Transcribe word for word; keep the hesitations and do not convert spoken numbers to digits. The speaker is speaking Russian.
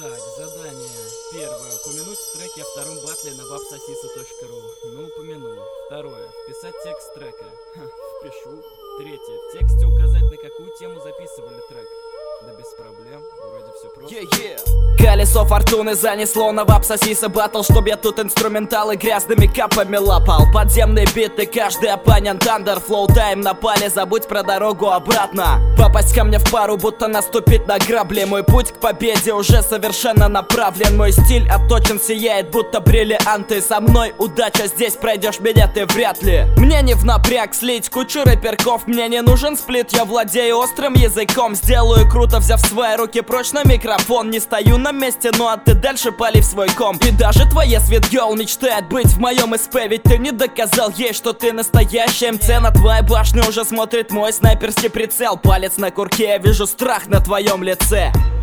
Так, задание. Первое. Упомянуть в треке о втором батле на вапсосиса точка ру. Ну, упомянул. Второе. Вписать текст трека. Ха, впишу. Третье. В тексте указать, на какую тему записывали трек. Да без проблем. Вроде все просто. Yeah, yeah. Колесо фортуны занесло на вапсосиса батл, чтоб я тут инструменталы грязными капами лапал. Подземные биты, каждый оппонент андерфлоу тайм напали, забудь про дорогу обратно. Попасть ко мне в пару, будто наступить на грабли. Мой путь к победе уже совершенно направлен. Мой стиль отточен, сияет, будто бриллианты. Со мной удача, здесь пройдешь меня ты вряд ли. Мне не в напряг слить кучу рэперков, мне не нужен сплит, я владею острым языком. Сделаю круто, взяв в свои руки прочно микрофон. Не стою на месте, ну а ты дальше пали в свой комп. И даже твоя свит-гёрл мечтает быть в моем СП, ведь ты не доказал ей, что ты настоящий МЦ. На твоей башне уже смотрит мой снайперский прицел. Палец на курке, я вижу страх на твоем лице.